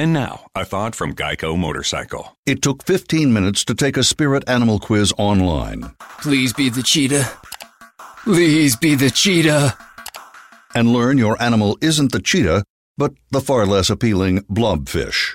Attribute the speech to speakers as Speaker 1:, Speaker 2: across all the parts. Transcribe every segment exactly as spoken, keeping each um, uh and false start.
Speaker 1: And now, a thought from Geico Motorcycle.
Speaker 2: It took fifteen minutes to take a spirit animal quiz online.
Speaker 3: Please be the cheetah. Please be the cheetah.
Speaker 2: And learn your animal isn't the cheetah, but the far less appealing blobfish.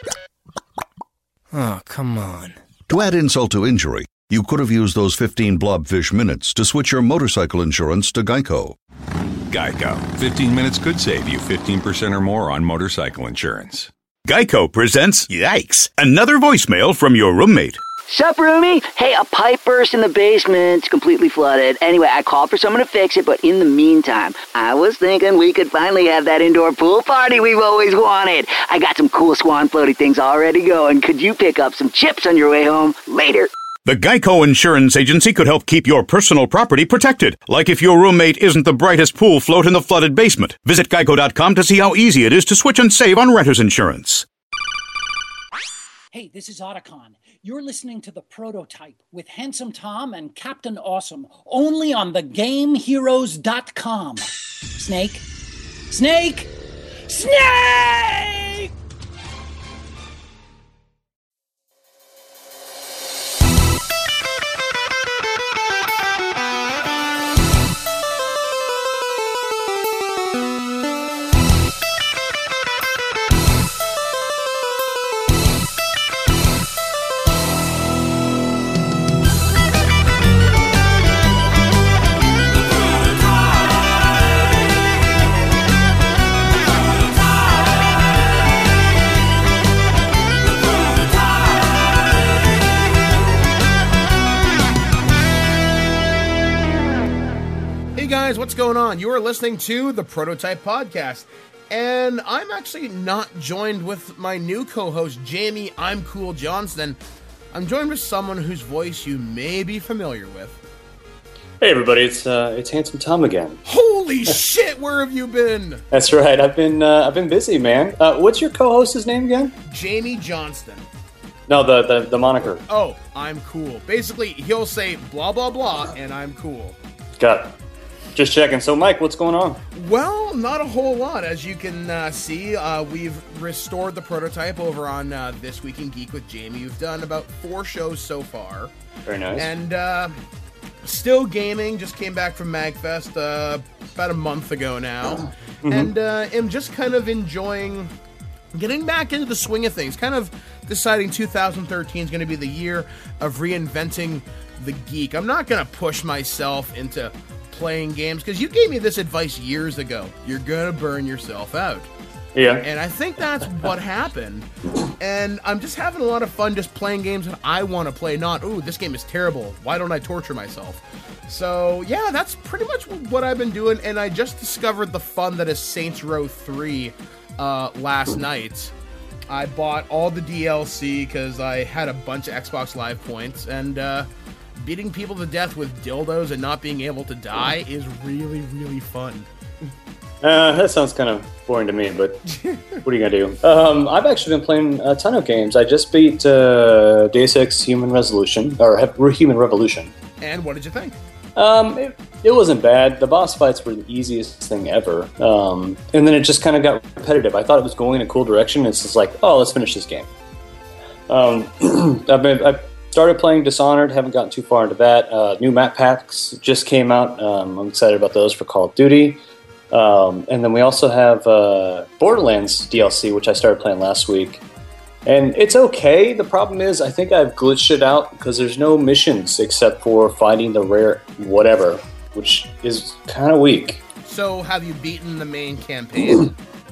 Speaker 3: Oh, come on.
Speaker 2: To add insult to injury, you could have used those fifteen blobfish minutes to switch your motorcycle insurance to Geico.
Speaker 1: Geico. fifteen minutes could save you fifteen percent or more on motorcycle insurance.
Speaker 4: Geico presents Yikes! Another voicemail from your roommate.
Speaker 5: Sup, roomie? Hey, a pipe burst in the basement. It's completely flooded. Anyway, I called for someone to fix it, but in the meantime, I was thinking we could finally have that indoor pool party we've always wanted. I got some cool swan floaty things already going. Could you pick up some chips on your way home? Later.
Speaker 4: The Geico Insurance Agency could help keep your personal property protected, like if your roommate isn't the brightest pool float in the flooded basement. Visit geico dot com to see how easy it is to switch and save on renter's insurance.
Speaker 6: Hey, this is Otacon. You're listening to The Prototype with Handsome Tom and Captain Awesome, only on the game heroes dot com. Snake? Snake! Snake!
Speaker 7: What's going on? You are listening to the Prototype Podcast, and I'm actually not joined with my new co-host, Jamie I'm Cool Johnston. I'm joined with someone whose voice you may be familiar with.
Speaker 8: Hey everybody, it's uh, it's Handsome Tom again.
Speaker 7: Holy shit, where have you been?
Speaker 8: That's right, I've been uh, I've been busy, man. Uh, what's your co-host's name again?
Speaker 7: Jamie Johnston.
Speaker 8: No, the, the the moniker.
Speaker 7: Oh, I'm cool. Basically, he'll say blah blah blah, and I'm cool.
Speaker 8: Got it. Just checking. So, Mike, what's going on?
Speaker 7: Well, not a whole lot. As you can uh, see, uh, we've restored the Prototype over on uh, This Week in Geek with Jamie. We've done about four shows so far.
Speaker 8: Very nice.
Speaker 7: And uh, still gaming. Just came back from MagFest uh, about a month ago now. Mm-hmm. And uh, am just kind of enjoying getting back into the swing of things. Kind of deciding two thousand thirteen is going to be the year of reinventing the geek. I'm not going to push myself into playing games, because you gave me this advice years ago. You're gonna burn yourself out.
Speaker 8: Yeah.
Speaker 7: And I think that's what happened. And I'm just having a lot of fun just playing games that I want to play, not, ooh, this game is terrible. Why don't I torture myself? So, yeah, that's pretty much what I've been doing, and I just discovered the fun that is Saints Row three uh, last night. I bought all the D L C because I had a bunch of Xbox Live points, and uh, beating people to death with dildos and not being able to die is really, really fun.
Speaker 8: Uh, that sounds kind of boring to me, but what are you going to do? Um, I've actually been playing a ton of games. I just beat uh, Deus Ex Human Resolution, or Human Revolution.
Speaker 7: And what did you think?
Speaker 8: Um, it, it wasn't bad. The boss fights were the easiest thing ever. Um, and then it just kind of got repetitive. I thought it was going in a cool direction. It's just like, oh, let's finish this game. Um, I've been... I've, Started playing Dishonored, haven't gotten too far into that. Uh, new map packs just came out. Um, I'm excited about those for Call of Duty. Um, and then we also have uh, Borderlands D L C, which I started playing last week. And it's okay. The problem is I think I've glitched it out because there's no missions except for finding the rare whatever, which is kind of weak.
Speaker 7: So have you beaten the main campaign?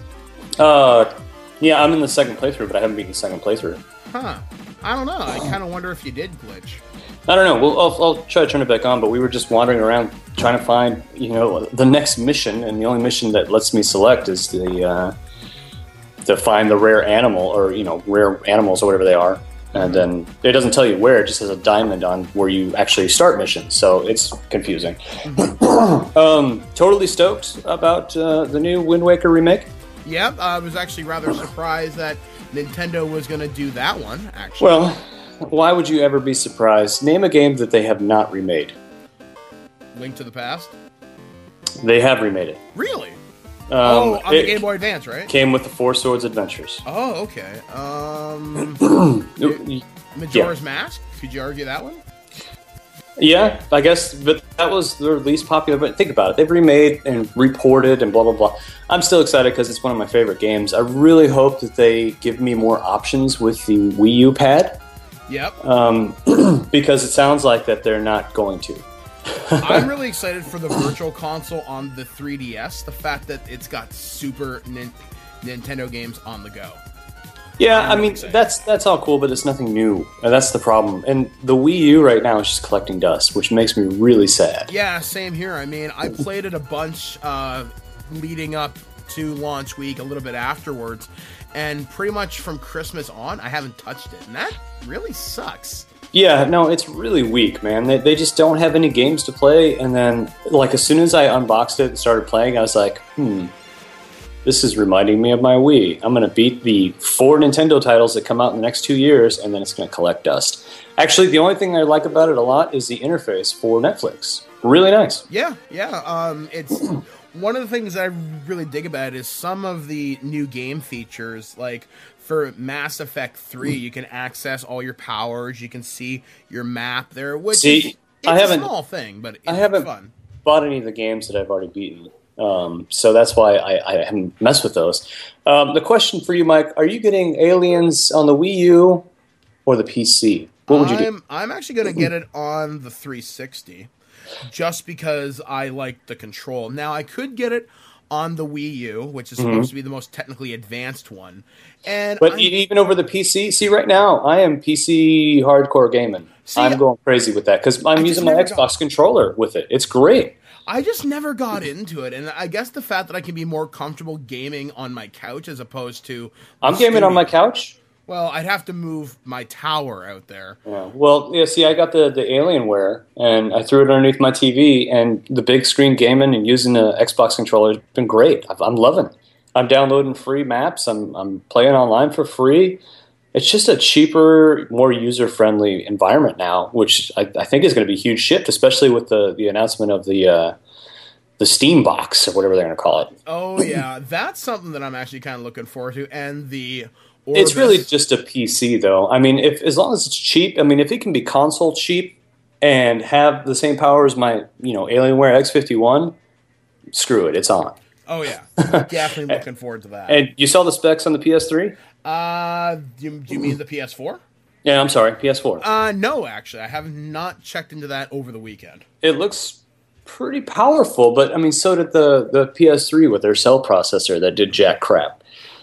Speaker 8: uh, yeah, I'm in the second playthrough, but I haven't beaten the second playthrough.
Speaker 7: Huh. I don't know. I kind of wonder if you did glitch.
Speaker 8: I don't know. Well, I'll, I'll try to turn it back on, but we were just wandering around trying to find, you know, the next mission, and the only mission that lets me select is the uh, to find the rare animal, or, you know, rare animals or whatever they are. And then it doesn't tell you where, it just has a diamond on where you actually start missions, so it's confusing. um, totally stoked about uh, the new Wind Waker remake.
Speaker 7: Yep, I was actually rather surprised that Nintendo was going to do that one, actually.
Speaker 8: Well, why would you ever be surprised? Name a game that they have not remade.
Speaker 7: Link to the Past?
Speaker 8: They have remade it.
Speaker 7: Really?
Speaker 8: Um,
Speaker 7: oh, on
Speaker 8: it
Speaker 7: the Game Boy Advance, right?
Speaker 8: Came with the Four Swords Adventures.
Speaker 7: Oh, okay. Um, Majora's
Speaker 8: yeah.
Speaker 7: Mask? Could you argue that one?
Speaker 8: Yeah, I guess, but that was their least popular. But think about it. They've remade and reported and blah, blah, blah. I'm still excited because it's one of my favorite games. I really hope that they give me more options with the Wii U pad.
Speaker 7: Yep.
Speaker 8: Um, because it sounds like that they're not going to.
Speaker 7: I'm really excited for the Virtual Console on the three D S. The fact that it's got Super Nin- Nintendo games on the go.
Speaker 8: Yeah,
Speaker 7: I'm
Speaker 8: I mean,
Speaker 7: excited.
Speaker 8: that's that's all cool, but it's nothing new. And that's the problem. And the Wii U right now is just collecting dust, which makes me really sad.
Speaker 7: Yeah, same here. I mean, I played it a bunch uh, leading up to launch week, a little bit afterwards, and pretty much from Christmas on, I haven't touched it. And that really sucks.
Speaker 8: Yeah, no, it's really weak, man. They, they just don't have any games to play. And then, like, as soon as I unboxed it and started playing, I was like, hmm, this is reminding me of my Wii. I'm going to beat the four Nintendo titles that come out in the next two years, and then it's going to collect dust. Actually, the only thing I like about it a lot is the interface for Netflix. Really nice.
Speaker 7: Yeah, yeah. Um, it's one of the things I really dig about it is some of the new game features, like for Mass Effect three, you can access all your powers, you can see your map there, which
Speaker 8: See,
Speaker 7: is it's
Speaker 8: I haven't,
Speaker 7: a small thing, but it's
Speaker 8: I haven't
Speaker 7: fun.
Speaker 8: bought any of the games that I've already beaten. Um, so that's why I, I haven't messed with those. Um, the question for you, Mike, are you getting Aliens on the Wii U or the P C? What would you
Speaker 7: I'm,
Speaker 8: do?
Speaker 7: I'm actually going to get it on the three sixty just because I like the control. Now, I could get it on the Wii U, which is
Speaker 8: Mm-hmm.
Speaker 7: supposed to be the most technically advanced one. And
Speaker 8: But
Speaker 7: I'm,
Speaker 8: even over the P C, see, right now, I am P C hardcore gaming.
Speaker 7: See,
Speaker 8: I'm going crazy with that because I'm
Speaker 7: I just
Speaker 8: using my
Speaker 7: never
Speaker 8: Xbox
Speaker 7: got-
Speaker 8: controller with it. It's great.
Speaker 7: I just never got into it, and I guess the fact that I can be more comfortable gaming on my couch as opposed to the
Speaker 8: I'm gaming on my
Speaker 7: studio.
Speaker 8: couch.
Speaker 7: Well, I'd have to move my tower out there.
Speaker 8: Yeah. Well, yeah. See, I got the the Alienware, and I threw it underneath my T V, and the big screen gaming and using the Xbox controller has been great. I've, I'm loving it. I'm downloading free maps. I'm I'm playing online for free. It's just a cheaper, more user friendly environment now, which I, I think is going to be a huge shift, especially with the the announcement of the uh, the Steam box or whatever they're going to call it.
Speaker 7: Oh yeah, that's something that I'm actually kind of looking forward to, and the Orbis.
Speaker 8: It's really just a P C, though. I mean, if as long as it's cheap. I mean, if it can be console cheap and have the same power as my, you know, Alienware X fifty-one, screw it, it's on.
Speaker 7: Oh yeah, definitely looking forward to that.
Speaker 8: And you saw the specs on the P S three?
Speaker 7: Uh, do you, do you mean the P S four?
Speaker 8: Yeah, I'm sorry, P S four.
Speaker 7: Uh, no, actually, I have not checked into that over the weekend.
Speaker 8: It looks pretty powerful, but I mean, so did the the P S three with their cell processor that did jack crap.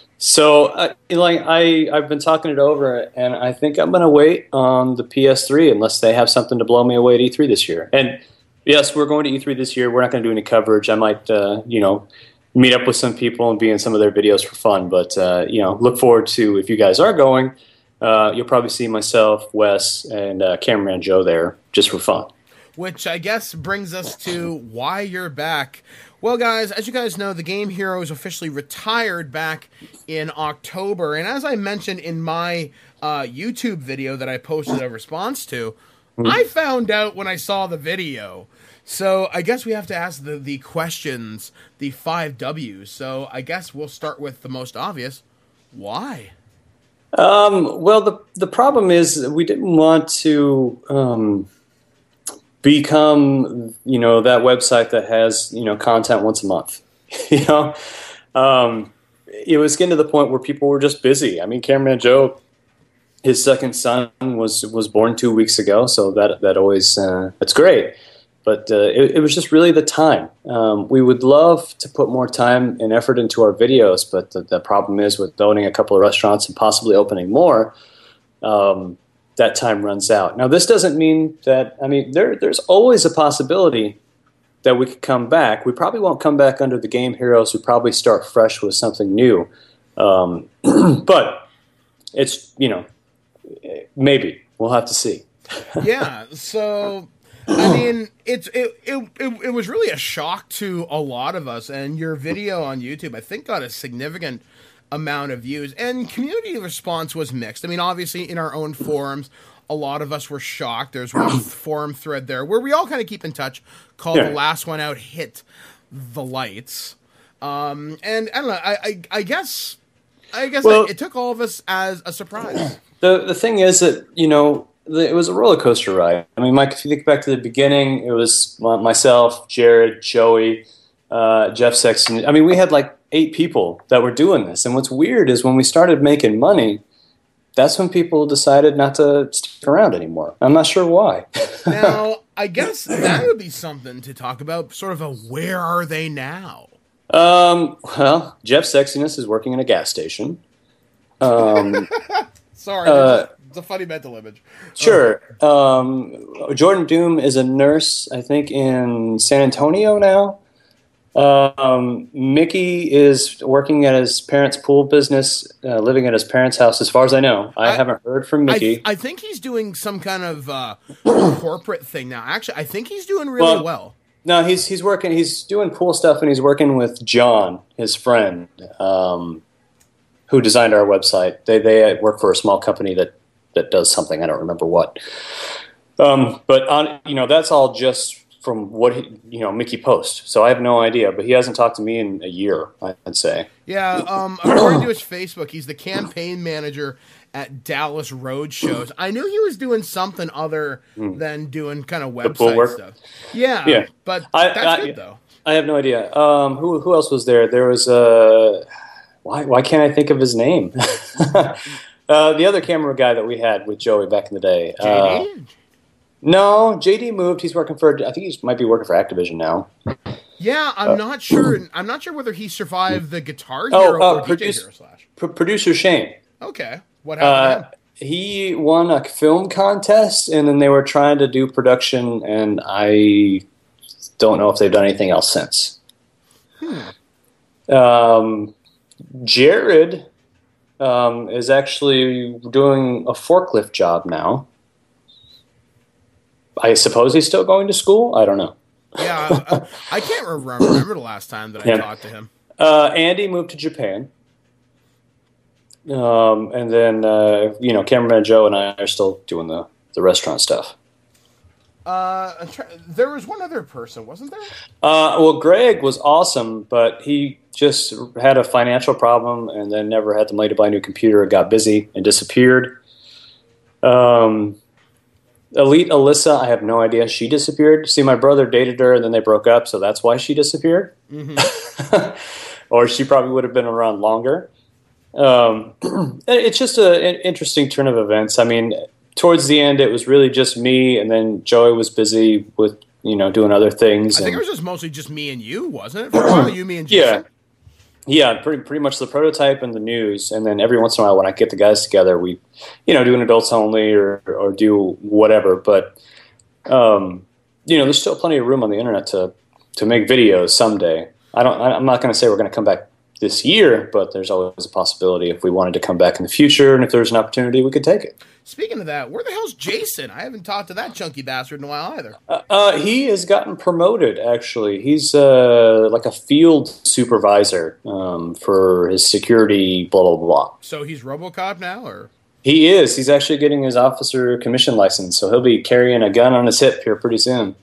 Speaker 8: So, uh, like, I, I've been talking it over, and I think I'm going to wait on the P S three unless they have something to blow me away at E three this year. And, yes, we're going to E three this year. We're not going to do any coverage. I might, uh, you know, meet up with some people and be in some of their videos for fun. But, uh, you know, look forward to, if you guys are going, uh, you'll probably see myself, Wes, and uh, cameraman Joe there just for fun.
Speaker 7: Which I guess brings us to why you're back. Well, guys, as you guys know, the Game Heroes officially retired back in October. And as I mentioned in my uh, YouTube video that I posted a response to, mm-hmm. I found out when I saw the video. So I guess we have to ask the, the questions, the five W's. So I guess we'll start with the most obvious. Why?
Speaker 8: Um, well, the the problem is we didn't want to... Um become, you know, that website that has, you know, content once a month. you know, um, it was getting to the point where people were just busy. I mean, Cameraman Joe, his second son was was born two weeks ago, so that that always uh, that's great. But uh, it, it was just really the time. Um, we would love to put more time and effort into our videos, but the, the problem is with owning a couple of restaurants and possibly opening more. Um, that time runs out. Now, this doesn't mean that, I mean, there, there's always a possibility that we could come back. We probably won't come back under the Game Heroes. We probably start fresh with something new. Um, but it's, you know, maybe. We'll have to see.
Speaker 7: Yeah, so, I mean, it's it, it, it, it was really a shock to a lot of us, and your video on YouTube, I think, got a significant amount of views, and community response was mixed. I mean, obviously, in our own forums, a lot of us were shocked. There's one forum thread there where we all kind of keep in touch called
Speaker 8: yeah.
Speaker 7: The Last One Out Hit the Lights. Um, and I don't know. I I, I guess I guess
Speaker 8: Well-
Speaker 7: I, it took all of us as a surprise.
Speaker 8: The the thing is that, you know, the, it was a roller coaster ride. I mean, Mike, if you think back to the beginning, it was my- myself, Jared, Joey, uh, Jeff Sexton. I mean, we had like eight people that were doing this. And what's weird is when we started making money, that's when people decided not to stick around anymore. I'm not sure why.
Speaker 7: Now, I guess that would be something to talk about. Sort of a where are they now?
Speaker 8: um, well, Jeff Sexiness is working in a gas station. Um,
Speaker 7: Sorry,
Speaker 8: Uh,
Speaker 7: it's a funny mental image.
Speaker 8: Sure. Um, Jordan Doom is a nurse, I think, in San Antonio now. Um, Mickey is working at his parents' pool business, uh, living at his parents' house, as far as I know. I,
Speaker 7: I-
Speaker 8: haven't heard from
Speaker 7: I,
Speaker 8: Mickey.
Speaker 7: I think he's doing some kind of uh, corporate thing now. Actually, I think he's doing really
Speaker 8: Well-
Speaker 7: well.
Speaker 8: no, he's he's working. He's doing pool stuff, and he's working with John, his friend, um, who designed our website. They they work for a small company that that does something. I don't remember what. Um, but on you know that's all just from what he, you know Mickey posts. So I have no idea. But he hasn't talked to me in a year, I'd say.
Speaker 7: Yeah, um, according to his Facebook, he's the campaign manager at Dallas Road Shows. I knew he was doing something other than doing kind of
Speaker 8: pool
Speaker 7: website
Speaker 8: work?
Speaker 7: stuff. Yeah,
Speaker 8: Yeah.
Speaker 7: but
Speaker 8: I-
Speaker 7: that's
Speaker 8: I-
Speaker 7: good though.
Speaker 8: I have no idea. Um, who who else was there? There was uh, why why can't I think of his name? uh, the other camera guy that we had with Joey back in the day. Uh,
Speaker 7: J D?
Speaker 8: no, J D moved. He's working for. I think he might be working for Activision now.
Speaker 7: Yeah, I'm not sure. I'm not sure whether he survived the Guitar
Speaker 8: Oh,
Speaker 7: Hero
Speaker 8: uh,
Speaker 7: or D J
Speaker 8: produce-
Speaker 7: Hero Slash.
Speaker 8: P- producer Shane.
Speaker 7: Okay, what happened?
Speaker 8: Uh,
Speaker 7: to him?
Speaker 8: he won a film contest, and then they were trying to do production, and I don't know if they've done anything else since. Um, Jared um, is actually doing a forklift job now. I suppose he's still going to school. I don't know.
Speaker 7: Yeah, I, I can't remember, remember the last time that I
Speaker 8: Yeah.
Speaker 7: talked to him.
Speaker 8: Uh, Andy moved to Japan. Um, and then, uh, you know, cameraman Joe and I are still doing the, the restaurant stuff.
Speaker 7: Uh, I'm try- there was one other person, wasn't there?
Speaker 8: Uh, well, Greg was awesome, but he just had a financial problem and then never had the money to buy a new computer, got busy, and disappeared. Um, Elite Alyssa, I have no idea. She disappeared. See, my brother dated her, and then they broke up, so that's why she disappeared.
Speaker 7: Mm-hmm.
Speaker 8: Or she probably would have been around longer. Um, it's just a, an interesting turn of events. I mean, towards the end, it was really just me, and then Joey was busy with, you know, doing other things.
Speaker 7: I think
Speaker 8: and-
Speaker 7: it was just mostly just me and you, wasn't it? For a while, you, me, and Jason.
Speaker 8: Yeah. Yeah, pretty pretty much the prototype and the news, and then every once in a while when I get the guys together, we, you know, do an adults only or or do whatever. But, um, you know, there's still plenty of room on the internet to to make videos someday. I don't. I'm not going to say we're going to come back this year, but there's always a possibility if we wanted to come back in the future, and if there's an opportunity, we could take it.
Speaker 7: Speaking of that, where the hell's Jason? I haven't talked to that chunky bastard in a while either.
Speaker 8: Uh, uh, he has gotten promoted, actually. He's uh, like a field supervisor um, for his security, blah, blah, blah.
Speaker 7: So he's RoboCop now, or?
Speaker 8: He is. He's actually getting his officer commission license, so he'll be carrying a gun on his hip here pretty soon.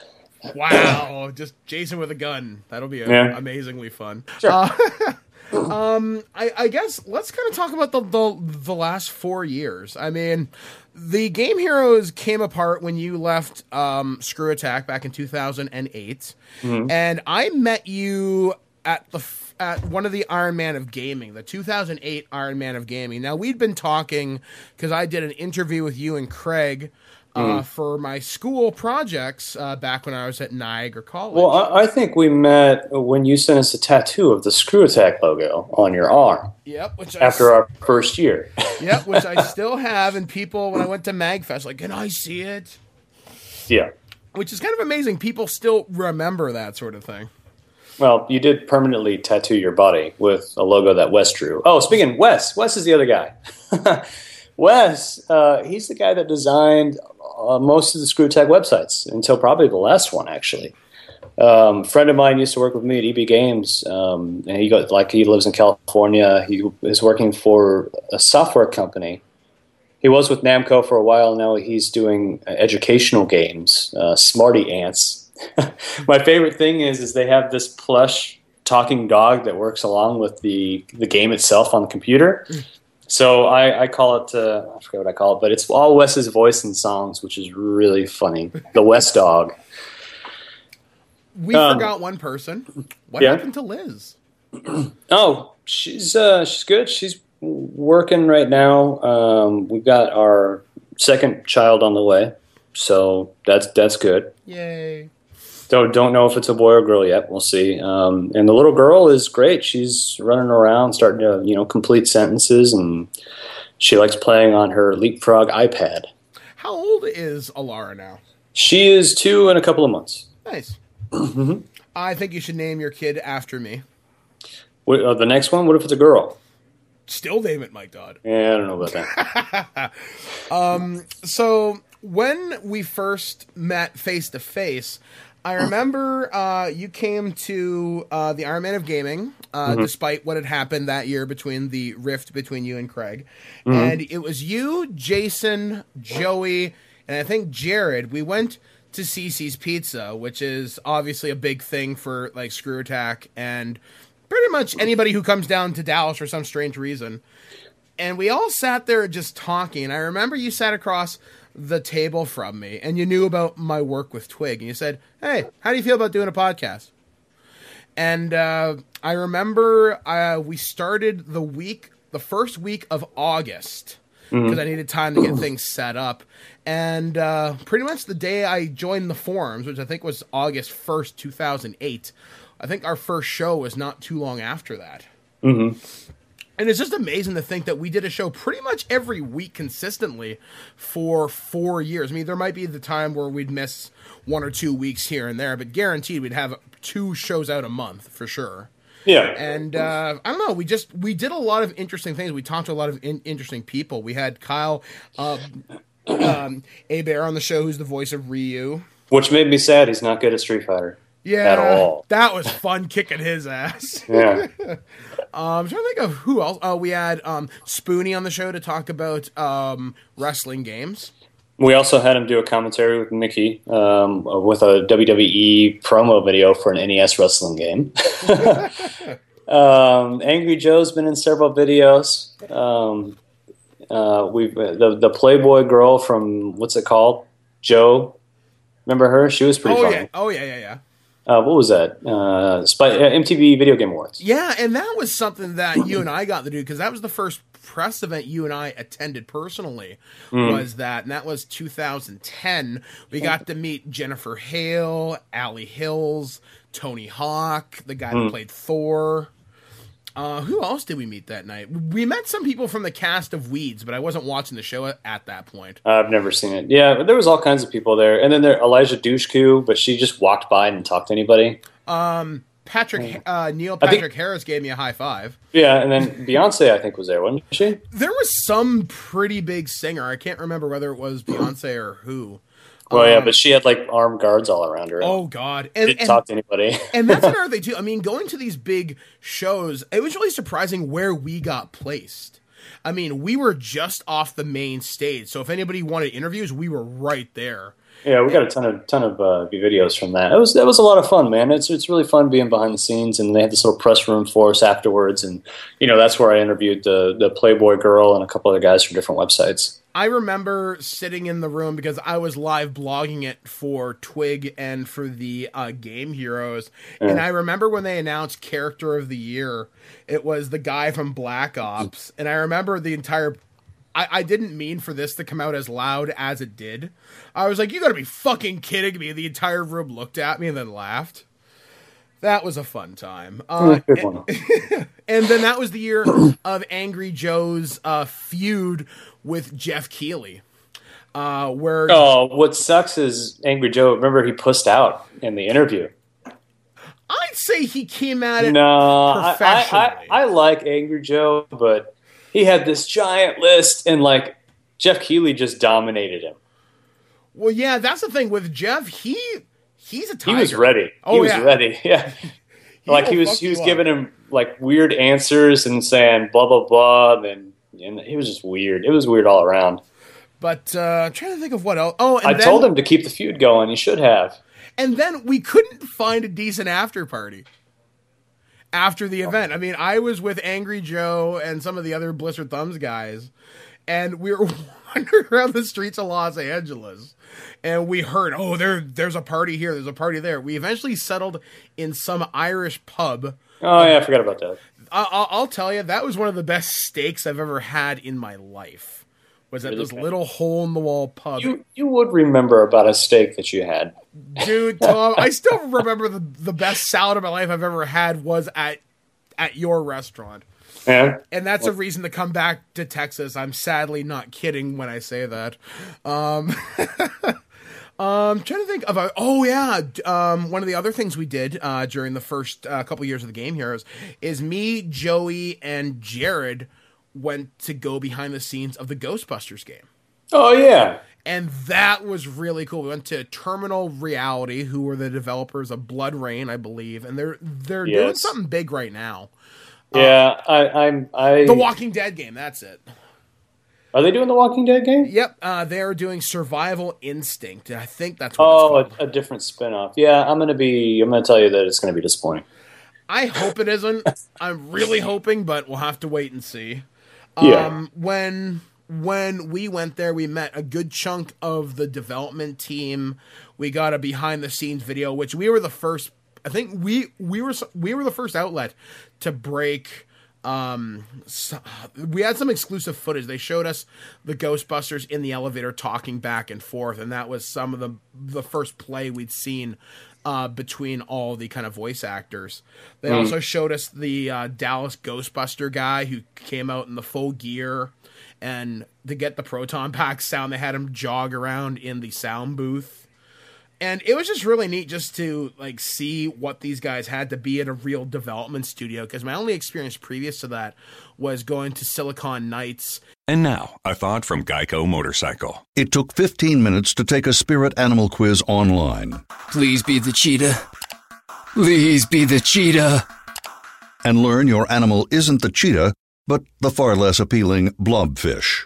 Speaker 7: Wow, just Jason with a gun. That'll be
Speaker 8: Yeah.
Speaker 7: amazingly fun.
Speaker 8: Sure.
Speaker 7: Uh, um, I, I guess let's kind of talk about the, the the last four years. I mean, the Game Heroes came apart when you left um, Screw Attack back in two thousand eight,
Speaker 8: Mhm.
Speaker 7: and I met you at the f- at one of the Iron Man of Gaming, the two thousand eight Iron Man of Gaming. Now, we'd been talking because I did an interview with you and Craig uh,
Speaker 8: Mhm.
Speaker 7: for my school projects uh, back when I was at Niagara College.
Speaker 8: Well, I, I think we met when you sent us a tattoo of the Screw Attack logo on your arm
Speaker 7: Yep, which I
Speaker 8: after our first year.
Speaker 7: Yep, which I still have, and people, when I went to MagFest, like, can I see it?
Speaker 8: Yeah.
Speaker 7: Which is kind of amazing. People still remember that sort of thing.
Speaker 8: Well, you did permanently tattoo your body with a logo that Wes drew. Oh, speaking of Wes, Wes is the other guy. Wes, uh, he's the guy that designed uh, most of the Screw Attack websites until probably the last one, actually. Um, a friend of mine used to work with me at E B Games, um, and he got like he lives in California. He is working for a software company. He was with Namco for a while. Now he's doing uh, educational games, uh, Smarty Ants. My favorite thing is, is they have this plush talking dog that works along with the the game itself on the computer. So I, I call it, uh, I forget what I call it, but it's all Wes's voice and songs, which is really funny. The Wes dog.
Speaker 7: We um, forgot one person. What yeah. happened to Liz?
Speaker 8: Oh, she's uh, she's good. She's working right now. Um, we've got our second child on the way, so that's that's good.
Speaker 7: Yay.
Speaker 8: Don't don't know if it's a boy or girl yet. We'll see. Um, and the little girl is great. She's running around, starting to you know complete sentences, and she likes playing on her Leapfrog iPad.
Speaker 7: How old is Alara now?
Speaker 8: She is two and a couple of months.
Speaker 7: Nice.
Speaker 8: Mm-hmm.
Speaker 7: I think you should name your kid after me.
Speaker 8: What, uh, the next one? What if it's a girl?
Speaker 7: Still name it Mike Dodd.
Speaker 8: Yeah, I don't know about that.
Speaker 7: um. So when we first met face to face, I remember uh, you came to uh, the Iron Man of Gaming, uh, mm-hmm. despite what had happened that year between the rift between you and Craig. Mm-hmm. And it was you, Jason, Joey, and I think Jared. We went to Cece's Pizza, which is obviously a big thing for like Screw Attack and pretty much anybody who comes down to Dallas for some strange reason. And we all sat there just talking. I remember you sat across the table from me and you knew about my work with Twig and you said, hey, how do you feel about doing a podcast? And uh, I remember uh, we started the week, the first week of August because mm-hmm. I needed time to get things set up. And uh, pretty much the day I joined the forums, which I think was August first, two thousand eight, I think our first show was not too long after that.
Speaker 8: Mm-hmm.
Speaker 7: And it's just amazing to think that we did a show pretty much every week consistently for four years. I mean, there might be the time where we'd miss one or two weeks here and there, but guaranteed we'd have two shows out a month for sure.
Speaker 8: Yeah.
Speaker 7: And uh, I don't know, we just, we did a lot of interesting things. We talked to a lot of in- interesting people. We had Kyle uh, um, Abear on the show, who's the voice of Ryu.
Speaker 8: Which made me sad he's not good at Street Fighter.
Speaker 7: Yeah,
Speaker 8: at all.
Speaker 7: That was fun kicking his ass.
Speaker 8: Yeah.
Speaker 7: um, I'm trying to think of who else. Oh, we had um, Spoonie on the show to talk about um, wrestling games.
Speaker 8: We also had him do a commentary with Mickey um, with a W W E promo video for an N E S wrestling game. um, Angry Joe's been in several videos. Um, uh, we've the the Playboy girl from what's it called? Joe. Remember her? She was pretty
Speaker 7: oh,
Speaker 8: funny.
Speaker 7: Yeah. Oh yeah, yeah, yeah.
Speaker 8: Uh, what was that? Uh, Spy- uh, M T V Video Game Awards.
Speaker 7: Yeah, and that was something that you and I got to do because that was the first press event you and I attended personally. Mm. Was that, and that was two thousand ten. We got to meet Jennifer Hale, Allie Hills, Tony Hawk, the guy mm. that played Thor. Uh, who else did we meet that night? We met some people from the cast of Weeds, but I wasn't watching the show at, at that point.
Speaker 8: I've never seen it. Yeah, there was all kinds of people there. And then there Elijah Dushku, but she just walked by and didn't talk to anybody.
Speaker 7: Um, Patrick, uh, Neil Patrick think, Harris gave me a high five.
Speaker 8: Yeah, and then Beyonce, I think, was there, wasn't she?
Speaker 7: There was some pretty big singer. I can't remember whether it was Beyonce or who.
Speaker 8: Well, um, yeah, but she had like armed guards all around her.
Speaker 7: Oh God!
Speaker 8: And didn't and, talk to anybody.
Speaker 7: And that's another thing too. I mean, going to these big shows, it was really surprising where we got placed. I mean, we were just off the main stage, so if anybody wanted interviews, we were right there.
Speaker 8: Yeah, we got a ton of ton of uh, videos from that. It was that was a lot of fun, man. It's it's really fun being behind the scenes, and they had this little press room for us afterwards, and you know that's where I interviewed the the Playboy girl and a couple other guys from different websites.
Speaker 7: I remember sitting in the room because I was live blogging it for Twig and for the uh, Game Heroes. Yeah. And I remember when they announced Character of the Year, it was the guy from Black Ops. And I remember the entire... I, I didn't mean for this to come out as loud as it did. I was like, you gotta be fucking kidding me. The entire room looked at me and then laughed. That was a fun time. Uh, and, and then that was the year of Angry Joe's uh, feud with Jeff Keighley. Uh, where
Speaker 8: oh, what sucks is Angry Joe, remember he pussed out in the interview.
Speaker 7: I'd say he came at it
Speaker 8: no,
Speaker 7: professionally.
Speaker 8: I, I, I like Angry Joe, but he had this giant list, and like Jeff Keighley just dominated him.
Speaker 7: Well, yeah, that's the thing with Jeff. He... He's a tiger.
Speaker 8: He was ready.
Speaker 7: Oh,
Speaker 8: he was
Speaker 7: yeah.
Speaker 8: ready. Yeah.
Speaker 7: he
Speaker 8: like he was he was giving up. him like weird answers and saying blah blah blah and then and it was just weird. It was weird all around.
Speaker 7: But uh I'm trying to think of what else. Oh, and
Speaker 8: I
Speaker 7: then,
Speaker 8: told him to keep the feud going. He should have.
Speaker 7: And then we couldn't find a decent after party. after the event. I mean, I was with Angry Joe and some of the other Blizzard Thumbs guys, and we were wandering around the streets of Los Angeles, and we heard, oh, there, there's a party here, there's a party there. We eventually settled in some Irish pub.
Speaker 8: Oh, yeah, I forgot about that.
Speaker 7: I'll, I'll tell you, that was one of the best steaks I've ever had in my life. Was at
Speaker 8: Really
Speaker 7: this
Speaker 8: good.
Speaker 7: little hole-in-the-wall pub.
Speaker 8: You you would remember about a steak that you had.
Speaker 7: Dude, Tom, I still remember the, the best salad of my life I've ever had was at at your restaurant.
Speaker 8: Yeah.
Speaker 7: And that's a reason to come back to Texas. I'm sadly not kidding when I say that. Um, um, trying to think of a, oh yeah, um, one of the other things we did uh, during the first uh, couple years of the Game Heroes is me, Joey, and Jared went to go behind the scenes of the Ghostbusters game.
Speaker 8: Oh, yeah.
Speaker 7: And that was really cool. We went to Terminal Reality, who were the developers of Blood Rain, I believe, and they're they're
Speaker 8: Yes.
Speaker 7: doing something big right now.
Speaker 8: Yeah, I, I'm. I.
Speaker 7: The Walking Dead game, that's it.
Speaker 8: Are they doing the Walking Dead game?
Speaker 7: Yep, uh, they are doing Survival Instinct. I think that's what
Speaker 8: Oh,
Speaker 7: it's called.
Speaker 8: a, a different spin-off. Yeah, I'm gonna be. I'm gonna tell you that it's gonna be disappointing.
Speaker 7: I hope it isn't. I'm really hoping, but we'll have to wait and see.
Speaker 8: Yeah.
Speaker 7: Um, when when we went there, we met a good chunk of the development team. We got a behind the scenes video, which we were the first. I think we we were we were the first outlet to break. Um, so, we had some exclusive footage. They showed us the Ghostbusters in the elevator talking back and forth, and that was some of the the first play we'd seen uh, between all the kind of voice actors. They
Speaker 8: Mm.
Speaker 7: also showed us the uh, Dallas Ghostbuster guy who came out in the full gear, and to get the proton pack sound, they had him jog around in the sound booth. And it was just really neat just to like see what these guys had to be at a real development studio, because my only experience previous to that was going to Silicon Knights.
Speaker 1: And now, a thought from Geico Motorcycle.
Speaker 2: It took fifteen minutes to take a spirit animal quiz online
Speaker 3: Please be the cheetah. Please be the cheetah.
Speaker 2: and learn your animal isn't the cheetah, but the far less appealing blobfish.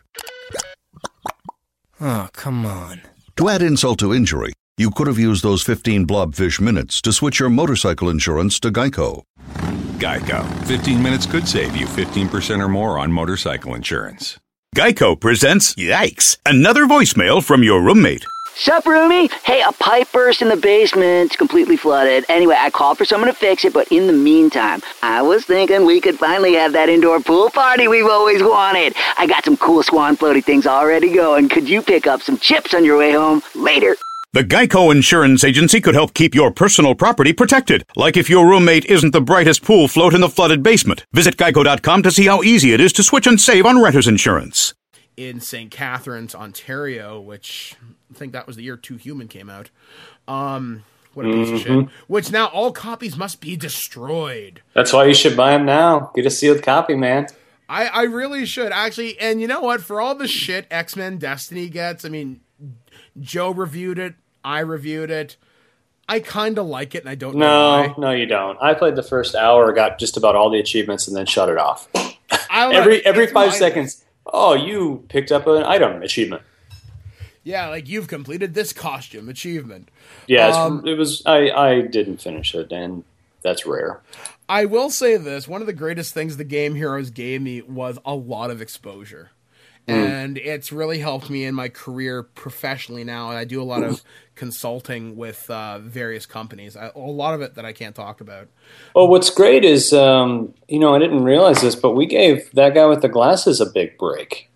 Speaker 3: Oh, come on.
Speaker 2: To add insult to injury, you could have used those fifteen blobfish minutes to switch your motorcycle insurance to Geico.
Speaker 1: Geico. fifteen minutes could save you fifteen percent or more on motorcycle insurance.
Speaker 4: Geico presents Yikes! Another voicemail from your roommate.
Speaker 5: Sup, roomie? Hey, a pipe burst in the basement. It's completely flooded. Anyway, I called for someone to fix it, but in the meantime, I was thinking we could finally have that indoor pool party we've always wanted. I got some cool swan floaty things already going. Could you pick up some chips on your way home? Later.
Speaker 4: The Geico Insurance Agency could help keep your personal property protected, like if your roommate isn't the brightest pool float in the flooded basement. Visit geico dot com to see how easy it is to switch and save on renter's insurance.
Speaker 7: In Saint Catharines, Ontario, which I think that was the year Two Human came out. Um, what a piece of shit. Which now all copies must be destroyed.
Speaker 8: That's why you should buy them now. Get a sealed copy, man.
Speaker 7: I, I really should, actually. And you know what? For all the shit X-Men Destiny gets, I mean, Joe reviewed it. I reviewed it. I kind of like it, and I don't know
Speaker 8: No,
Speaker 7: why.
Speaker 8: no, you don't. I played the first hour, got just about all the achievements, and then shut it off.
Speaker 7: I don't know.
Speaker 8: every every
Speaker 7: It's
Speaker 8: five
Speaker 7: my-
Speaker 8: seconds. Oh, you picked up an item achievement.
Speaker 7: Yeah, like you've completed this costume achievement.
Speaker 8: Yeah, it's,
Speaker 7: Um,
Speaker 8: it was. I I didn't finish it, and that's rare.
Speaker 7: I will say this. One of the greatest things the Game Heroes gave me was a lot of exposure. And it's really helped me in my career professionally now. I do a lot of consulting with uh, various companies. I, a lot of it that I can't talk about.
Speaker 8: Well, what's great is, um, you know, I didn't realize this, but we gave that guy with the glasses a big break.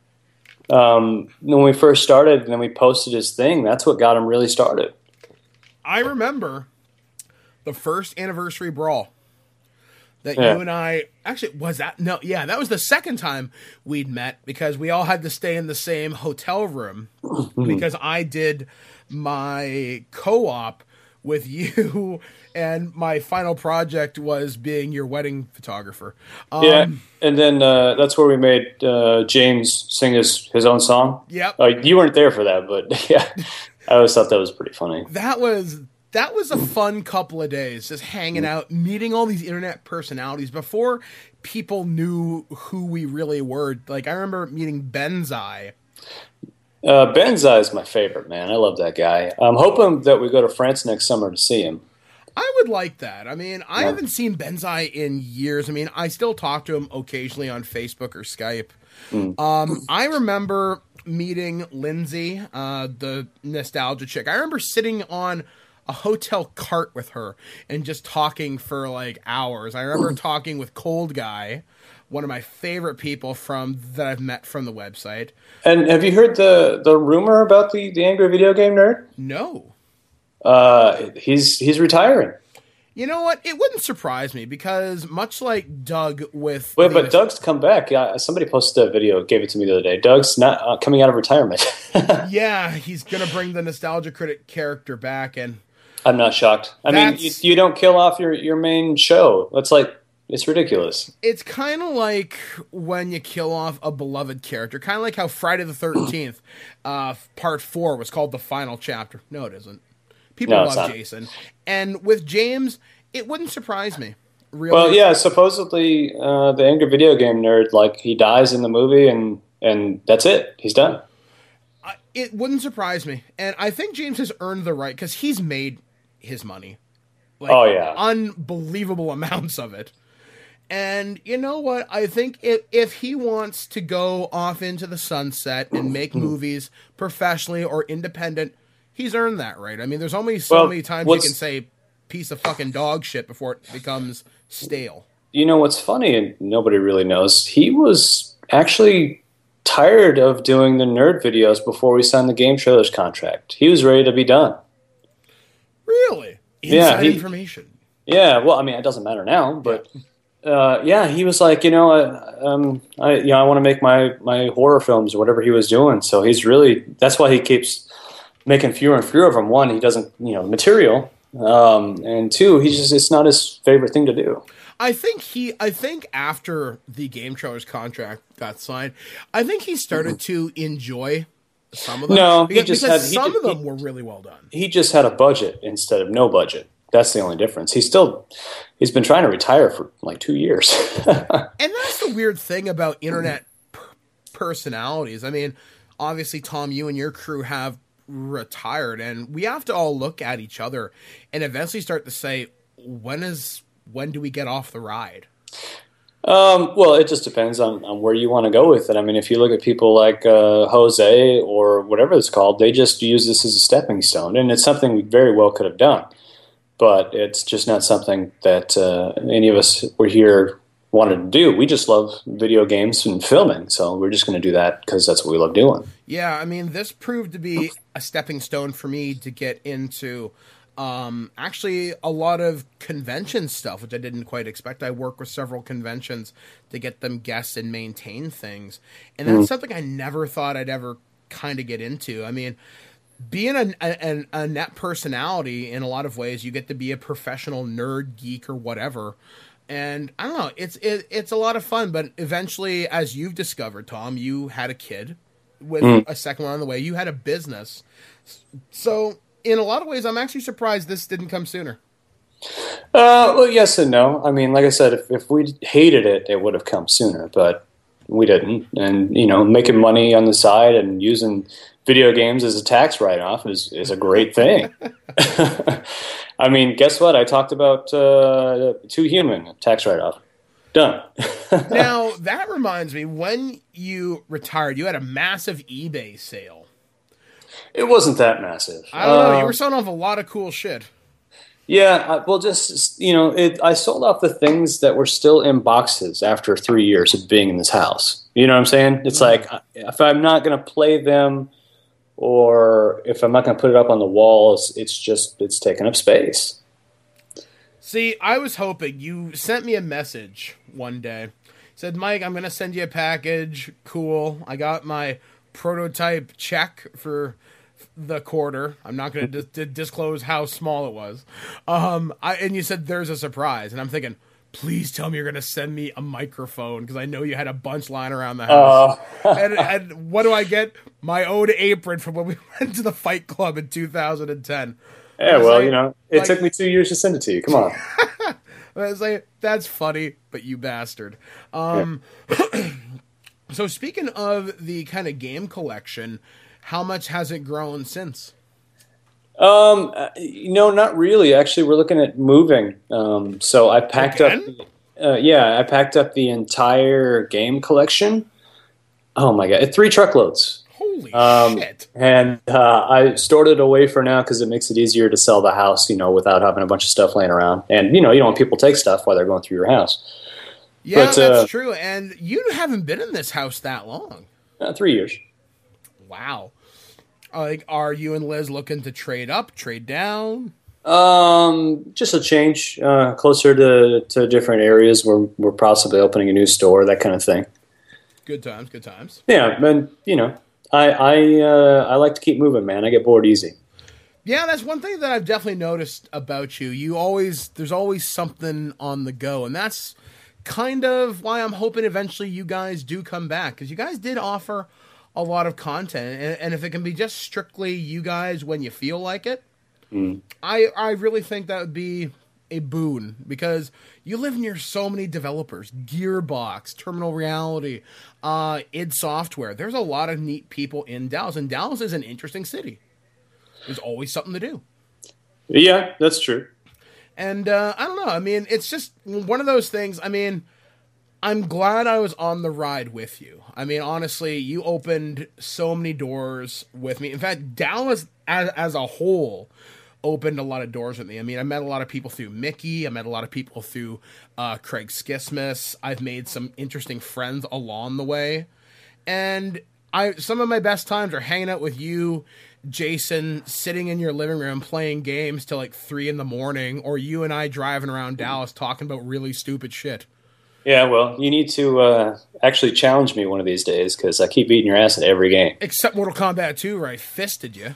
Speaker 8: Um, when we first started, and then we posted his thing. That's what got him really started.
Speaker 7: I remember the first anniversary brawl that
Speaker 8: Yeah.
Speaker 7: you and I actually was that no yeah that was the second time we'd met, because we all had to stay in the same hotel room because I did my co-op with you, and my final project was being your wedding photographer. Um,
Speaker 8: Yeah, and then uh, that's where we made uh, James sing his, his own song.
Speaker 7: Yep.
Speaker 8: Uh, you weren't there for that, but yeah, I always thought that was pretty funny.
Speaker 7: that was that was a fun couple of days, just hanging out, meeting all these internet personalities before people knew who we really were. Like, I remember meeting Benzai.
Speaker 8: Uh, Benzai is my favorite, man. I love that guy. I'm hoping that we go to France next summer to see him.
Speaker 7: I would like that. I mean, I
Speaker 8: Yeah.
Speaker 7: haven't seen Benzai in years. I mean, I still talk to him occasionally on Facebook or Skype.
Speaker 8: Mm.
Speaker 7: Um, I remember meeting Lindsay, uh, the nostalgia chick. I remember sitting on a hotel cart with her and just talking for like hours. I remember talking with Cold Guy, one of my favorite people from that I've met from the website.
Speaker 8: And have you heard the, the rumor about the, the angry video game nerd?
Speaker 7: No.
Speaker 8: Uh, he's he's retiring.
Speaker 7: You know what? It wouldn't surprise me because much like Doug with...
Speaker 8: Wait,
Speaker 7: the-
Speaker 8: but Doug's come back. Yeah, somebody posted a video, gave it to me the other day. Doug's not uh, coming out of retirement.
Speaker 7: Yeah, he's going to bring the Nostalgia Critic character back, and...
Speaker 8: I'm not shocked. I mean, you,
Speaker 7: That's-
Speaker 8: you don't kill off your, your main show. That's like, it's ridiculous.
Speaker 7: It's kind of like when you kill off a beloved character. Kind of like how Friday the thirteenth, uh, part four was called the final chapter. No, it isn't. People
Speaker 8: No, it's
Speaker 7: love
Speaker 8: not.
Speaker 7: Jason. And with James, it wouldn't surprise me. Really.
Speaker 8: Well, yeah, supposedly uh, the angry video game nerd, like, he dies in the movie and, and that's it. He's done.
Speaker 7: I- It wouldn't surprise me. And I think James has earned the right, because he's made his money. Like,
Speaker 8: Oh, yeah.
Speaker 7: unbelievable amounts of it. And you know what? I think if, if he wants to go off into the sunset and make movies professionally or independent, he's earned that right. I mean, there's only so
Speaker 8: Well,
Speaker 7: many times you
Speaker 8: what's-
Speaker 7: can say piece of fucking dog shit before it becomes stale.
Speaker 8: You know what's funny, and nobody really knows, he was actually tired of doing the nerd videos before we signed the Game Trailers contract. He was ready to be done.
Speaker 7: Really?
Speaker 8: Yeah,
Speaker 7: Inside
Speaker 8: he-
Speaker 7: information.
Speaker 8: Yeah, well, I mean, it doesn't matter now, but uh, yeah, he was like, you know, uh, um, I, you know, I want to make my my horror films or whatever he was doing. So he's really, that's why he keeps making fewer and fewer of them. One, he doesn't, you know, material, um, and two, he's just, it's not his favorite thing to do.
Speaker 7: I think he. I think after the Game Trailers contract got signed, I think he started to enjoy some of them.
Speaker 8: No, he
Speaker 7: because,
Speaker 8: just
Speaker 7: because
Speaker 8: had- he
Speaker 7: some
Speaker 8: did-
Speaker 7: of them
Speaker 8: he-
Speaker 7: were really well done.
Speaker 8: He just had a budget instead of no budget. That's the only difference. He's still, he's been trying to retire for like two years.
Speaker 7: And that's the weird thing about internet per- personalities. I mean, obviously, Tom, you and your crew have retired, and we have to all look at each other and eventually start to say, when is when do we get off the ride?
Speaker 8: Um, well, it just depends on, on where you want to go with it. I mean, if you look at people like uh, Jose or whatever it's called, they just use this as a stepping stone, and it's something we very well could have done. But it's just not something that uh, any of us were here wanted to do. We just love video games and filming, so we're just going to do that because that's what we love doing.
Speaker 7: Yeah, I mean, this proved to be a stepping stone for me to get into um, actually a lot of convention stuff, which I didn't quite expect. I work with several conventions to get them guests and maintain things. And that's
Speaker 8: Mm.
Speaker 7: something I never thought I'd ever kind of get into. I mean, being a, a, a net personality in a lot of ways, you get to be a professional nerd, geek, or whatever. And I don't know, it's it, it's a lot of fun. But eventually, as you've discovered, Tom, you had a kid with
Speaker 8: Mm.
Speaker 7: a second one on the way. You had a business. So in a lot of ways, I'm actually surprised this didn't come sooner.
Speaker 8: Uh, well, yes and no. I mean, like I said, if, if we hated it, it would have come sooner, but we didn't. And, you know, making money on the side and using video games as a tax write-off is, is a great thing. I mean, guess what? I talked about uh, Too Human, tax write-off. Done.
Speaker 7: Now, that reminds me, when you retired, you had a massive eBay sale.
Speaker 8: It wasn't that massive.
Speaker 7: I don't know, you
Speaker 8: Um,
Speaker 7: were selling off a lot of cool shit.
Speaker 8: Yeah, I, well, just, you know, it, I sold off the things that were still in boxes after three years of being in this house. You know what I'm saying? It's like, I- if I'm not going to play them or if I'm not going to put it up on the walls, it's just, it's taking up space.
Speaker 7: See, I was hoping you sent me a message one day. Said, Mike, I'm going to send you a package. Cool. I got my prototype check for the quarter. I'm not going to d- disclose how small it was. Um, I, and you said there's a surprise. And I'm thinking, please tell me you're going to send me a microphone because I know you had a bunch lying around the house.
Speaker 8: Uh,
Speaker 7: and, and what do I get? My old apron from when we went to the Fight Club in two thousand ten.
Speaker 8: yeah,
Speaker 7: was
Speaker 8: well,
Speaker 7: like-
Speaker 8: you know, it
Speaker 7: like-
Speaker 8: took me two years to send it to you. Come on.
Speaker 7: I was like, that's funny, but you bastard. Um, so speaking of the kind of game collection, how much has it grown since?
Speaker 8: Um, uh, you know, not really. Actually, we're looking at moving. Um, so I packed
Speaker 7: Again?
Speaker 8: up. Uh, yeah, I packed up the entire game collection. Oh my god, three truckloads.
Speaker 7: Holy
Speaker 8: Um,
Speaker 7: shit.
Speaker 8: And uh, I stored it away for now because it makes it easier to sell the house, you know, without having a bunch of stuff laying around. And you know, you don't want people to take stuff while they're going through your house.
Speaker 7: Yeah,
Speaker 8: but,
Speaker 7: that's
Speaker 8: uh,
Speaker 7: true. And you haven't been in this house that long.
Speaker 8: Uh, three years.
Speaker 7: Wow. Like, are you and Liz looking to trade up, trade down?
Speaker 8: Um, just a change, uh, closer to, to different areas where we're possibly opening a new store, that kind of thing.
Speaker 7: Good times, good times.
Speaker 8: Yeah, and you know, I I uh, I like to keep moving, man. I get bored easy.
Speaker 7: Yeah, that's one thing that I've definitely noticed about you. You always, there's always something on the go, and that's kind of why I'm hoping eventually you guys do come back, because you guys did offer a lot of content, and, and if it can be just strictly you guys when you feel like it,
Speaker 8: Mm.
Speaker 7: I I really think that would be a boon, because you live near so many developers, Gearbox, Terminal Reality, uh, id Software. There's a lot of neat people in Dallas, and Dallas is an interesting city. There's always something to do.
Speaker 8: Yeah, that's true.
Speaker 7: And uh, I don't know. I mean, it's just one of those things. I mean, I'm glad I was on the ride with you. I mean, honestly, you opened so many doors with me. In fact, Dallas as, as a whole opened a lot of doors with me. I mean, I met a lot of people through Mickey. I met a lot of people through uh, Craig Skismas. I've made some interesting friends along the way. And I some of my best times are hanging out with you, Jason, sitting in your living room playing games till like three in the morning, or you and I driving around Dallas talking about really stupid shit.
Speaker 8: Yeah, well, you need to uh, actually challenge me one of these days, because I keep beating your ass at every game.
Speaker 7: Except Mortal Kombat two, where I fisted you.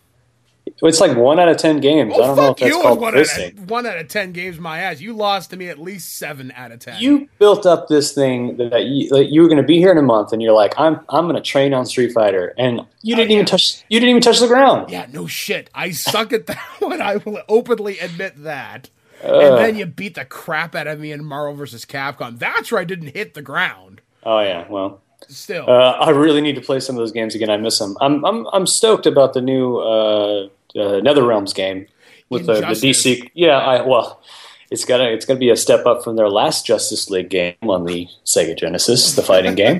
Speaker 8: It's like one out of ten games.
Speaker 7: Oh,
Speaker 8: I don't know if
Speaker 7: fuck
Speaker 8: that's
Speaker 7: you!
Speaker 8: called
Speaker 7: One out,
Speaker 8: fisting.
Speaker 7: of, one out of ten games, my ass. You lost to me at least seven out of ten.
Speaker 8: You built up this thing that you, like, you were going to be here in a month, and you're like, I'm I'm going to train on Street Fighter, and you didn't
Speaker 7: Oh, yeah.
Speaker 8: even touch you didn't even touch the ground.
Speaker 7: Yeah, no shit. I suck at that one. I will openly admit that.
Speaker 8: Uh,
Speaker 7: and then you beat the crap out of me in Marvel versus Capcom. That's where I didn't hit the ground.
Speaker 8: Oh yeah, well,
Speaker 7: Still.
Speaker 8: uh, I really need to play some of those games again. I miss them. I'm I'm I'm stoked about the new uh, uh, NetherRealms game with the, the D C. Yeah, I well. It's gotta it's gonna be a step up from their last Justice League game on the Sega Genesis, the fighting game.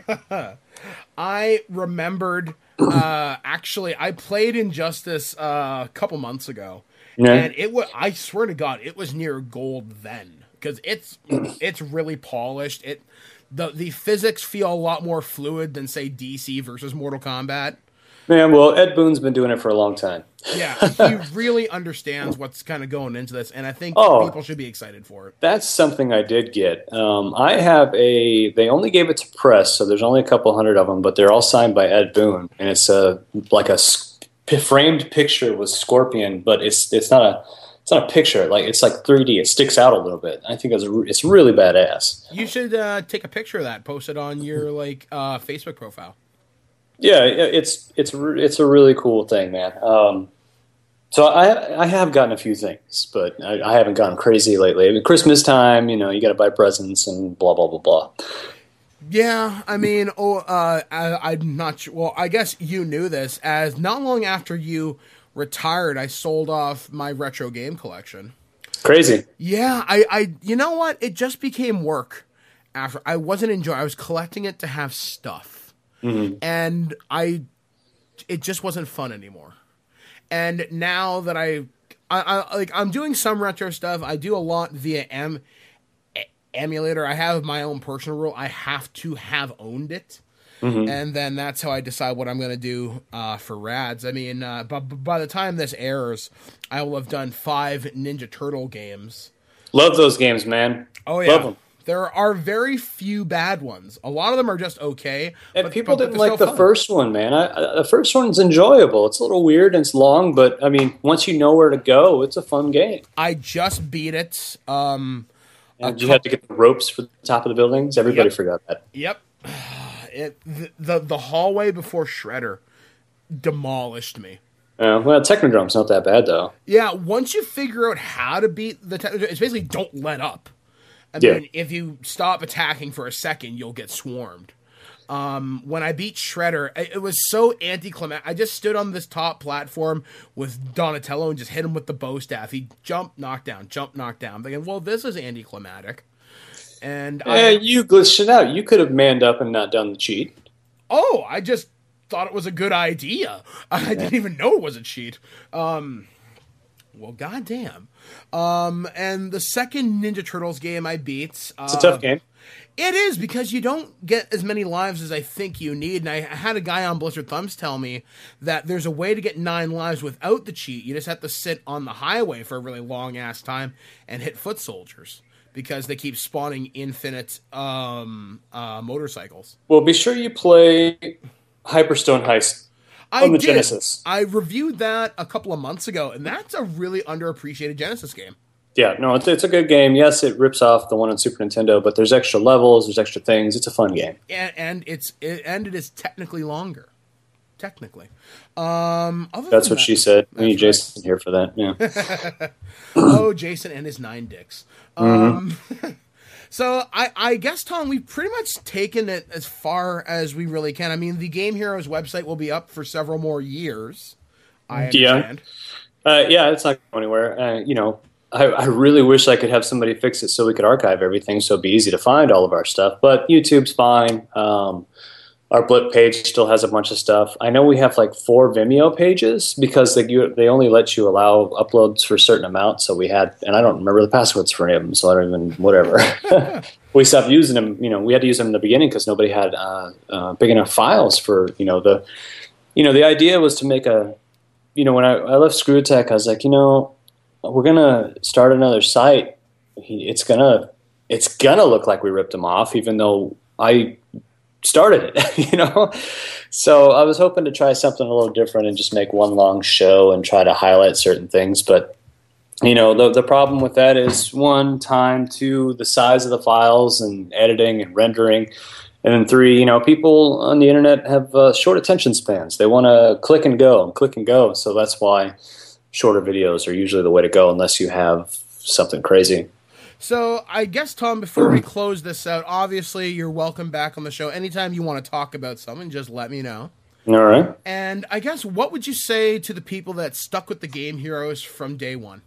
Speaker 7: I remembered, uh, actually, I played Injustice uh, a couple months ago,
Speaker 8: Yeah.
Speaker 7: and it was, I swear to God, it was near gold then, because it's it's really polished. It the the physics feel a lot more fluid than, say, D C versus Mortal Kombat.
Speaker 8: Man, well, Ed Boon's been doing it for a long time.
Speaker 7: Yeah, he really understands what's kind of going into this, and I think
Speaker 8: Oh.
Speaker 7: people should be excited for it.
Speaker 8: That's something I did get. Um, I have a. They only gave it to press, so there's only a couple hundred of them, but they're all signed by Ed Boon, and it's a like a s- framed picture with Scorpion, but it's it's not a it's not a picture. Like it's like three D. It sticks out a little bit. I think it's re- it's really badass.
Speaker 7: You should uh, take a picture of that, post it on your like uh, Facebook profile.
Speaker 8: Yeah, it's it's re- it's a really cool thing, man. Um, so I I have gotten a few things, but I, I haven't gone crazy lately. I mean, Christmas time, you know, you got to buy presents and blah blah blah blah.
Speaker 7: Yeah, I mean, oh, uh, I, I'm not sure. Well, I guess you knew this, as not long after you retired, I sold off my retro game collection.
Speaker 8: Crazy.
Speaker 7: Yeah, I, I, you know what? It just became work. After I wasn't enjoying, I was collecting it to have stuff,
Speaker 8: Mm-hmm.
Speaker 7: and I, it just wasn't fun anymore. And now that I, I, I like, I'm doing some retro stuff. I do a lot via M. emulator. I have my own personal rule. I have to have owned it.
Speaker 8: Mm-hmm.
Speaker 7: And then that's how I decide what I'm going to do uh, for Rads. I mean, uh, but by the time this airs, I will have done five Ninja Turtle games.
Speaker 8: Love those games, man.
Speaker 7: Oh, yeah.
Speaker 8: Love them.
Speaker 7: There are very few bad ones. A lot of them are just okay.
Speaker 8: And
Speaker 7: but,
Speaker 8: people
Speaker 7: but
Speaker 8: didn't
Speaker 7: they're
Speaker 8: like
Speaker 7: still
Speaker 8: the
Speaker 7: fun.
Speaker 8: first one, man. I, I, the first one's enjoyable. It's a little weird and it's long, but I mean, once you know where to go, it's a fun game.
Speaker 7: I just beat it. Um,
Speaker 8: And you had to get the ropes for the top of the buildings. Everybody
Speaker 7: Yep.
Speaker 8: forgot that.
Speaker 7: Yep. It, the, the the hallway before Shredder demolished me.
Speaker 8: Uh, well, Technodrome's not that bad, though.
Speaker 7: Yeah, once you figure out how to beat the te- it's basically don't let up. I
Speaker 8: Yeah.
Speaker 7: mean, if you stop attacking for a second, you'll get swarmed. Um, when I beat Shredder, it, it was so anticlimactic. I just stood on this top platform with Donatello and just hit him with the bow staff. He jumped, knocked down, jumped, knocked down. I'm thinking, well, this is anticlimactic. And
Speaker 8: Yeah,
Speaker 7: I,
Speaker 8: you glitched it out. You could have manned up and not done the cheat.
Speaker 7: oh, I just thought it was a good idea. I didn't even know it was a cheat. Um, well, goddamn. Um, and the second Ninja Turtles game I beat. Uh,
Speaker 8: It's a tough game.
Speaker 7: It is, because you don't get as many lives as I think you need. And I had a guy on Blizzard Thumbs tell me that there's a way to get nine lives without the cheat. You just have to sit on the highway for a really long-ass time and hit foot soldiers, because they keep spawning infinite um, uh, motorcycles.
Speaker 8: Well, be sure you play Hyperstone Heist
Speaker 7: I
Speaker 8: on the
Speaker 7: did.
Speaker 8: Genesis.
Speaker 7: I reviewed that a couple of months ago, and that's a really underappreciated Genesis game.
Speaker 8: Yeah, no, it's, it's a good game. Yes, it rips off the one on Super Nintendo, but there's extra levels, there's extra things. It's a fun game.
Speaker 7: And, and it's it, and it is technically longer. Technically. Um, other
Speaker 8: That's
Speaker 7: than
Speaker 8: what
Speaker 7: that-
Speaker 8: she said. We need
Speaker 7: That's
Speaker 8: Jason here for that. Yeah.
Speaker 7: Oh, Jason and his nine dicks. Um, so I, I guess, Tom, we've pretty much taken it as far as we really can. I mean, the Game Heroes website will be up for several more years. I
Speaker 8: Yeah.
Speaker 7: understand.
Speaker 8: Uh, yeah, it's not going anywhere. Uh, you know, I, I really wish I could have somebody fix it so we could archive everything, so it'd be easy to find all of our stuff. But YouTube's fine. Um, our Blip page still has a bunch of stuff. I know we have like four Vimeo pages because they you, they only let you allow uploads for a certain amount. So we had, and I don't remember the passwords for any of them, so I don't even whatever. We stopped using them. You know, we had to use them in the beginning because nobody had uh, uh, big enough files for you know the, you know, the idea was to make a, you know, when I, I left Screw Attack, I was like, you know, we're gonna start another site. He, it's gonna it's gonna look like we ripped him off, even though I started it, you know? So I was hoping to try something a little different and just make one long show and try to highlight certain things. But, you know, the, the problem with that is, one, time, two, the size of the files and editing and rendering. And then three, you know, people on the internet have uh, short attention spans. They want to click and go and click and go. So that's why shorter videos are usually the way to go unless you have something crazy.
Speaker 7: So I guess, Tom, before we close this out, obviously you're welcome back on the show. Anytime you want to talk about something, just let me know.
Speaker 8: All right.
Speaker 7: And I guess, what would you say to the people that stuck with the Game Heroes from day one?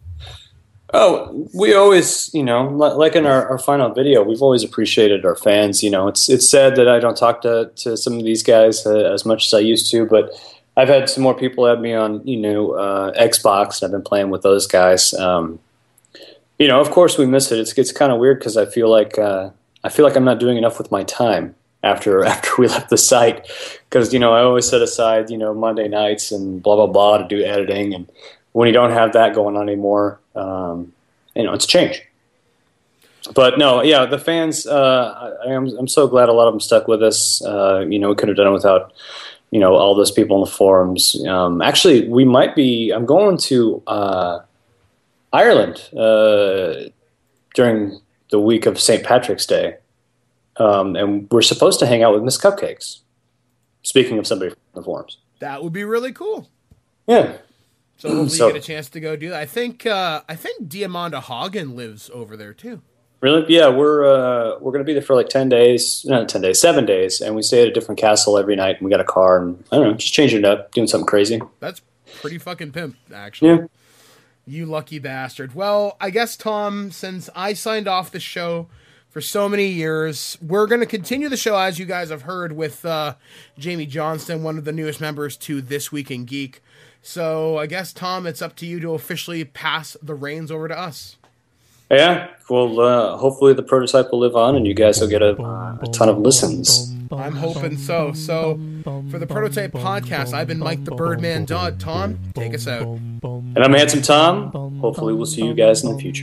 Speaker 8: Oh, we always, you know, like in our, our final video, we've always appreciated our fans. You know, it's it's sad that I don't talk to, to some of these guys uh, as much as I used to, but I've had some more people add me on, you know, uh, Xbox. I've been playing with those guys. Um, you know, of course we miss it. It's it's kind of weird because I feel like uh, I feel like I'm not doing enough with my time after after we left the site, because you know I always set aside you know Monday nights and blah blah blah to do editing, and when you don't have that going on anymore, um, you know it's a change. But no, yeah, the fans. Uh, I, I'm I'm so glad a lot of them stuck with us. Uh, you know, we could have done it without you know all those people in the forums. Um, actually, we might be. I'm going to. Uh, Ireland uh, during the week of Saint Patrick's Day, um, and we're supposed to hang out with Miss Cupcakes. Speaking of somebody from the forums,
Speaker 7: That would be really cool.
Speaker 8: yeah.
Speaker 7: So hopefully
Speaker 8: So-
Speaker 7: you get a chance to go do that. I think uh, I think Diamanda Hagen lives over there too.
Speaker 8: Really? Yeah, we're uh, we're going to be there for like ten days, not ten days, seven days, and we stay at a different castle every night. And we got a car, and I don't know, just changing it up, doing something crazy.
Speaker 7: That's pretty fucking pimp, actually.
Speaker 8: Yeah.
Speaker 7: You lucky bastard. Well, I guess, Tom, since I signed off the show for so many years, we're going to continue the show, as you guys have heard, with uh, Jamie Johnston, one of the newest members to This Week in Geek. So I guess, Tom, it's up to you to officially pass the reins over to us.
Speaker 8: Yeah. Well, uh, hopefully the prototype will live on, and you guys will get a, a ton of listens.
Speaker 7: I'm hoping so. So, for the Prototype Podcast, I've been Mike the Birdman Dodd. Tom, take us out.
Speaker 8: And I'm Handsome Tom. Hopefully we'll see you guys in the future.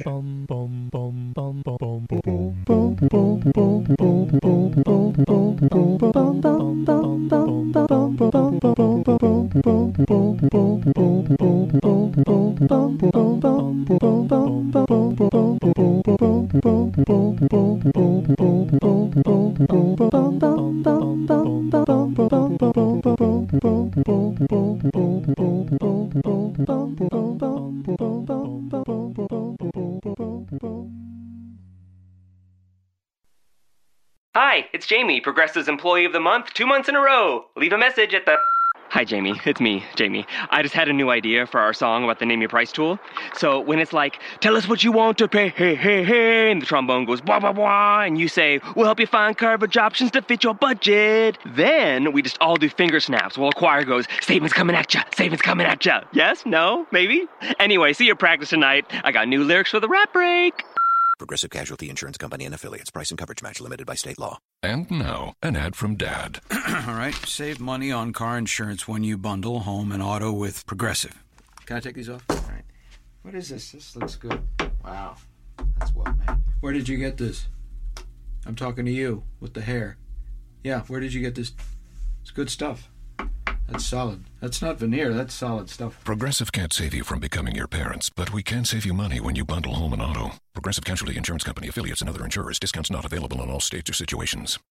Speaker 9: Hi, Hi, it's Jamie, Progressive's Employee of the Month, two months in a row. Leave a message at the... Hi, Jamie. It's me, Jamie. I just had a new idea for our song about the Name Your Price tool. So when it's like, tell us what you want to pay, hey, hey, hey, and the trombone goes, blah, blah, blah, and you say, we'll help you find coverage options to fit your budget. Then we just all do finger snaps while a choir goes, statements coming at ya, statements coming at ya. Yes? No? Maybe? Anyway, see your practice tonight. I got new lyrics for the rap break.
Speaker 10: Progressive Casualty Insurance Company and Affiliates. Price and coverage match limited by state law.
Speaker 11: And now, an ad from Dad.
Speaker 12: All right, save money on car insurance when you bundle home and auto with Progressive. Can I take these off? All right. What is this? This looks good. Wow, that's well made. Where did you get this? I'm talking to you with the hair. Yeah, where did you get this? It's good stuff. That's solid. That's not veneer. That's solid stuff.
Speaker 11: Progressive can't save you from becoming your parents, but we can save you money when you bundle home and auto. Progressive Casualty Insurance Company, affiliates, and other insurers. Discounts not available in all states or situations.